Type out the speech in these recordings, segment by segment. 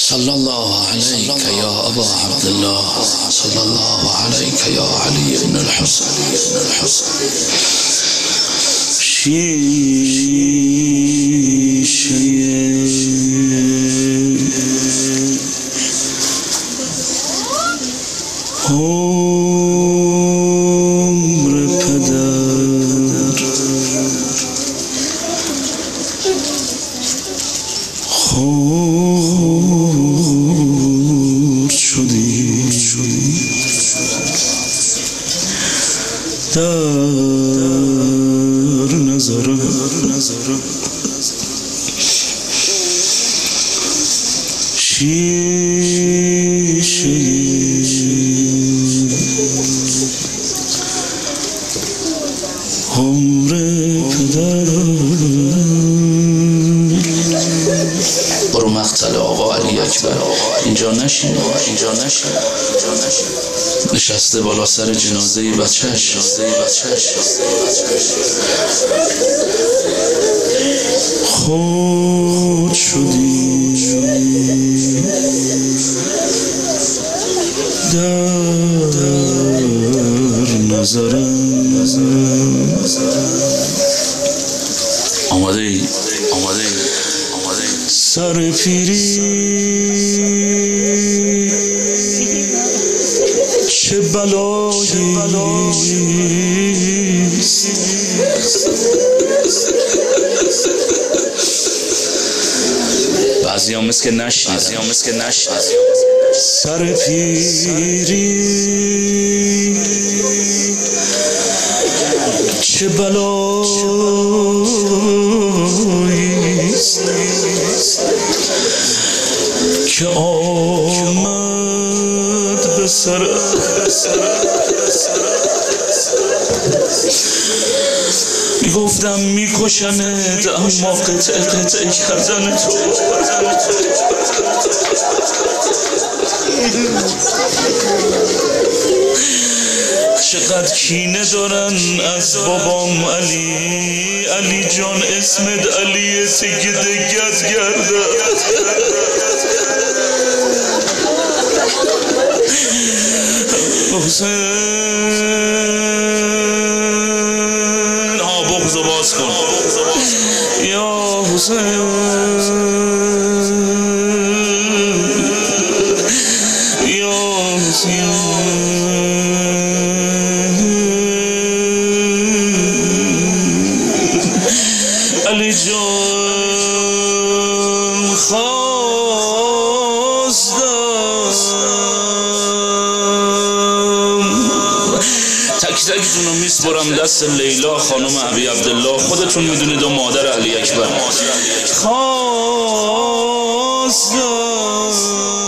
صلى الله عليك يا أبا عبد الله، صلى الله عليك يا علي بن الحسن. عمر پدر خورد شدی در نظرم شیشه عمر پدر. برو مقتل آقا علی اکبر، اینجا نشین، نشسته بالا سر جنازه بچهش. خود شدی در نظرم. آماده ای سر پیری چه بلایی، بعضی هم مثل که نشنیدن. سر پیری چه بلاییست که آمد به سر. میگفتم میکشمت اما قطعه کردن تو. چقدر کینه دارن از بابام علی جان، اسمت علیه تگه دگت گرده. حسین بغضو باز کن یا حسین، یا حسین. علی جان خواستم تک تکتونو میسپرم دست لیلا خانم ابی عبدالله، خودتون میدونید و مادر علی اکبر. خواستم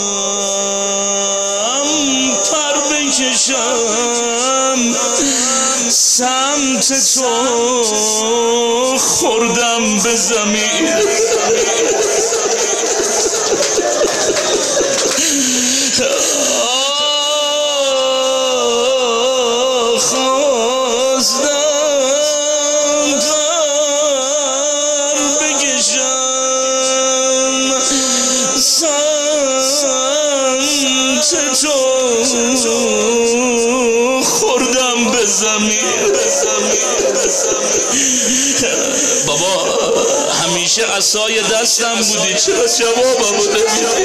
پر بکشم سمت تو، خوردم به زمین. خواستم پر بکشم سمت تو، خوردم به زمین. بابا همیشه عصای دستم بودی، چرا جوابمو نمیدی؟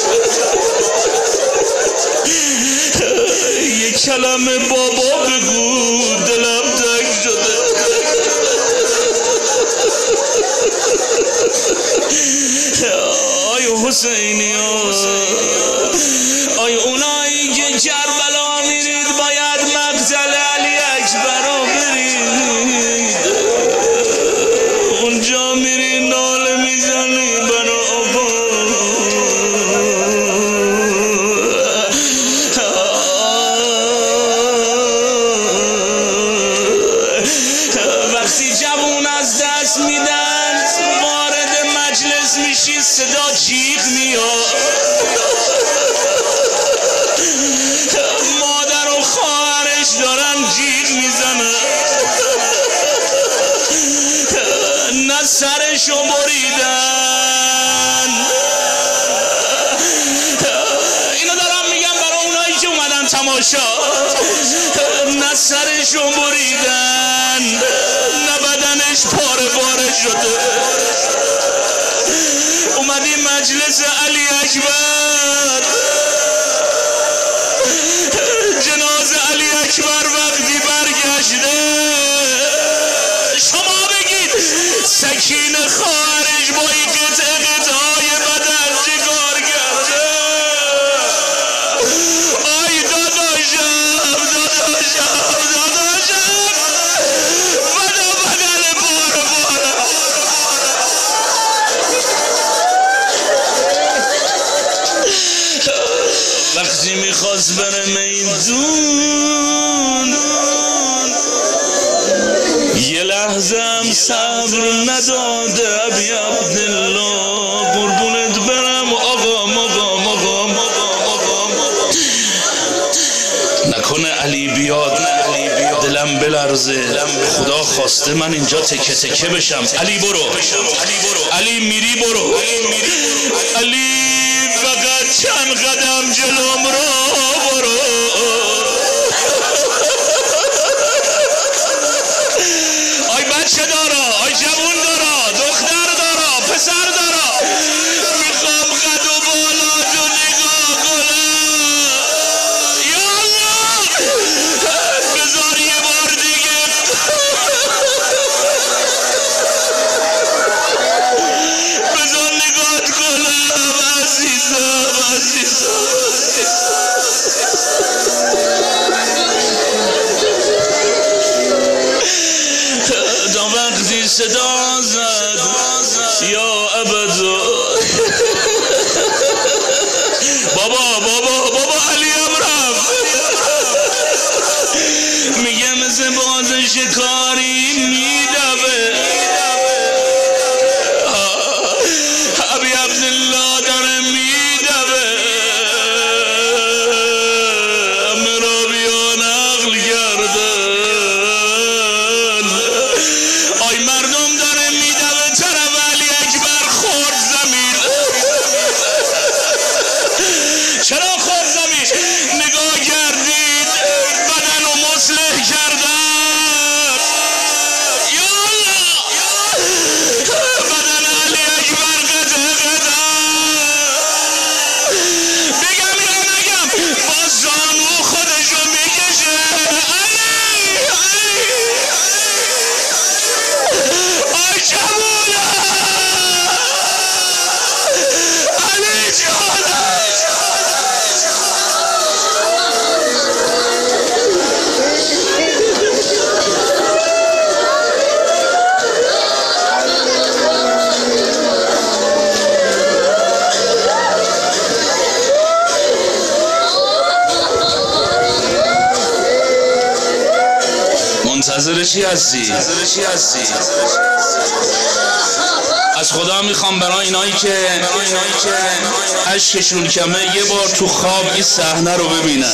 یه کلمه بابا بگو، دلم تنگ شده. آی حسینی، آی اونایی که کربلا میرید باید مقتل علی اکبر رو برید. اونجا میری ناله میزنی برا آبا. وقتی جوون از دست میدن وارد مجلس میشی صدا جیغ میاد. مادر و خواهرش دارن جیغ میزنن. نه سرشو بریدن داداشا نه سرشو بریدن نه بدنش پاره پاره شده. اومدیم مجلس علی اکبر، جنازه علی اکبر وقتی برگشته شما بگید سکینه خواهرش با این قطعه بدن چه کار کرده؟ آی داداشم بدن پاره پاره. وقتی میخواست بره میدون یه لحظه هم صبر نداده. ابی عبدالله قربونت برم آقا نکنه علی بیاد دلم بلرزه. خدا خواسته من اینجا تکه تکه بشم. علی برو، علی میری برو، علی فقط چند قدم جلوم رو برو. آی بچه دارا، آی جوون دارا، دختر دارا، پسر دارا، میخوام قد و بالا تو نگاه کنم. یا الله بذار یه بار دیگه بذار نگاه کنم عزیزم. تا وقتی صدا زد یا ابدا بابا علی هم رفت. میگه مثل باز شکاری میدوه. ابی عبدالله داره میدوه. مرابیان عقل کردن. آی مردم داره میدوه طرف علی اکبر خورد زمین. چرا خورد زمین؟ نگاه کردید بدن رو مصلح کردن. یا الله بدن علی اکبر قطعه بگم یا نگم با زانو خودشو میکشه. آی جوونه علی جانه. منتظر چی هستی؟ از خدا میخوام برای اینایی که اشکشون کمه یه بار تو خواب این صحنه رو ببینن.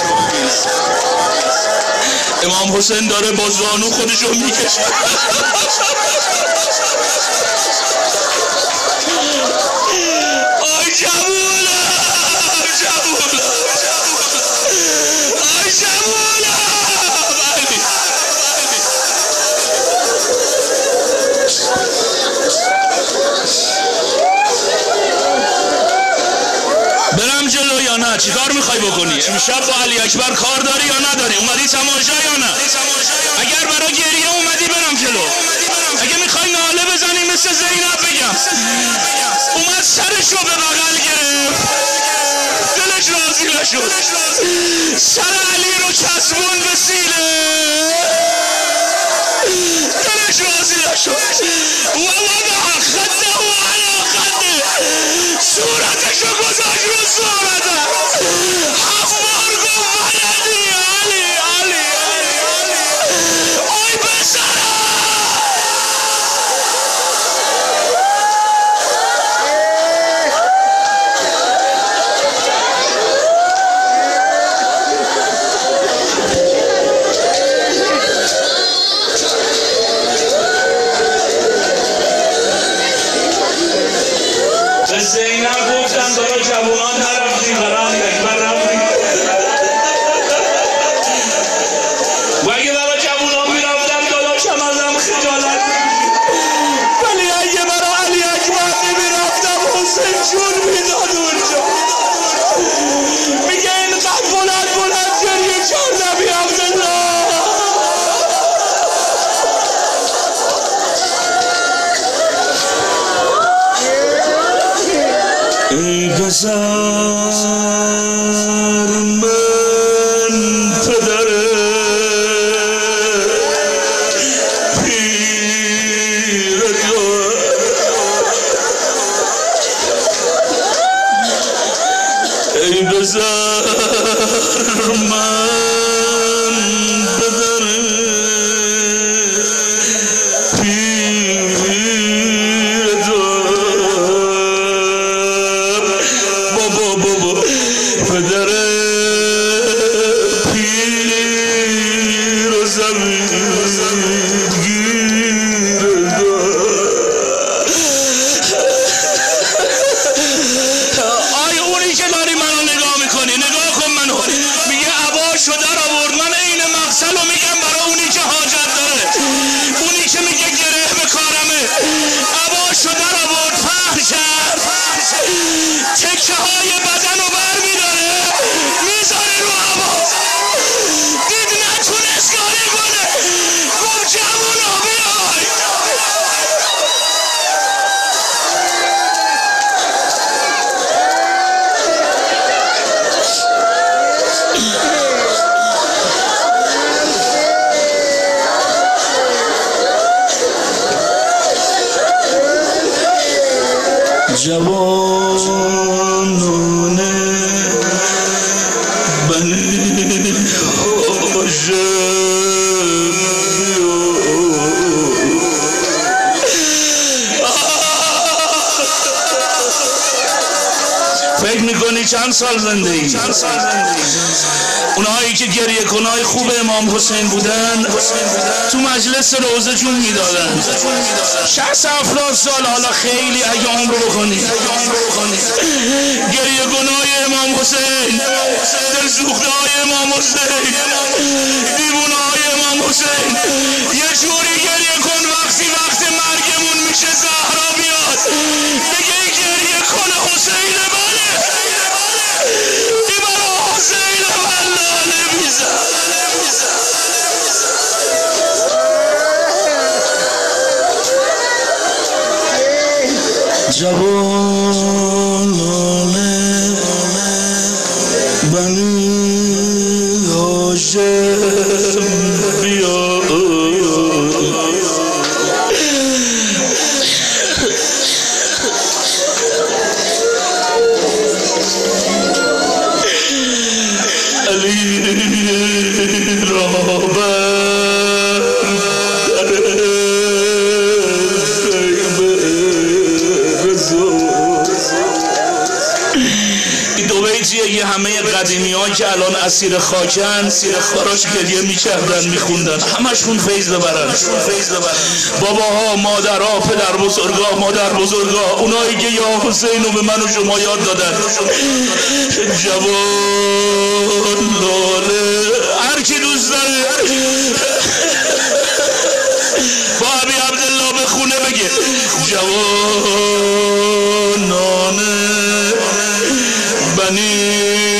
امام حسین داره با زانو خودشو میکشه. آی جوونه آی جوونه برم جلو یا نه؟ چی کار میخوای بکنی؟ امشب با علی اکبر کار داری یا نداری؟ اومدی تماشا یا نه؟ اگر برای گریه اومدی برم جلو. اگه میخوای ناله بزنی مثل زینب بگم اومد سرشو به بغل گرفت دلش راضی نشد. سر علی رو چسبون به سینه دلش راضی نشد. و وضع خده و علا خده صورتشو گذاشت رو صورته. افبار گفت ولدی علی آی بسرم. زینب گفتن برای جوانان نرفتیم برای اکبر رفتیم. ای پسر من پدر ای بزر من بدر پیر دار بابا پدر پیر و زمین گیر دار. آیا اونی که داری منو نگاه میکنی نگاه کن منو میگه عباشو در آورد من این مقصد رو میگم برای اونی که حاجت داره اونی که میگه گره به کارمه عباشو در آورد فهم کرد تکه های بدن رو بر میداره میذاره رو عبا دید نتونست کاری کنه گفت جوونا بیای جوانان بنی هاشم فکر میکنی چند سال زنده ای؟ اونهایی که گریه کنای خوب امام حسین بودن تو مجلس روزه جون میدادن 60-70 سال حالا خیلی اگه عمر بکنی گریه کنای امام حسین دلسوخته های امام حسین دیوونه های امام حسین یه جوری گریه کن وقت مرگمون میشه زهرا بیاد بگه گریه کن حسین بله این برا حسین بلاله بیزن جوانان بنی هاشم بیا علی را یه همه قدیمی ها که الان اسیر خاکن براش گریه میکردن میخوندن همشون فیض ببرن باباها مادرها پدر بزرگا مادر بزرگا اونایی که یا حسین رو به من و شما یاد دادن جوان لاله هر کی دوست داره با ابی عبدالله به خونه بگه جوانان بنی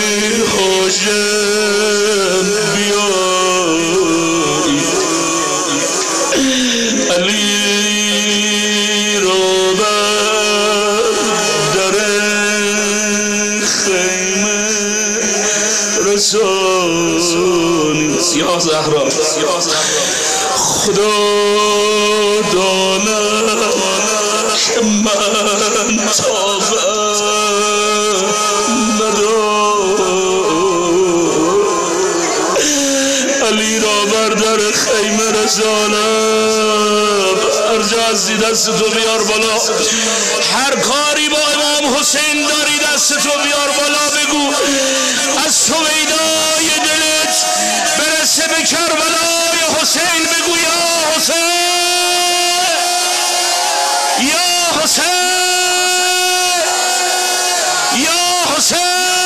هاشم بیایی علی را بر در خیمه رسانی سیاه زهرا خدا داند که من طاقت علی را بر در خیمه رسانم ارجازی دست تو بیار بالا هر کاری با امام حسین داری دست تو بیار بالا بگو از سویدای دلت برسه به کربلای حسین بگو یا حسین یا حسین یا حسین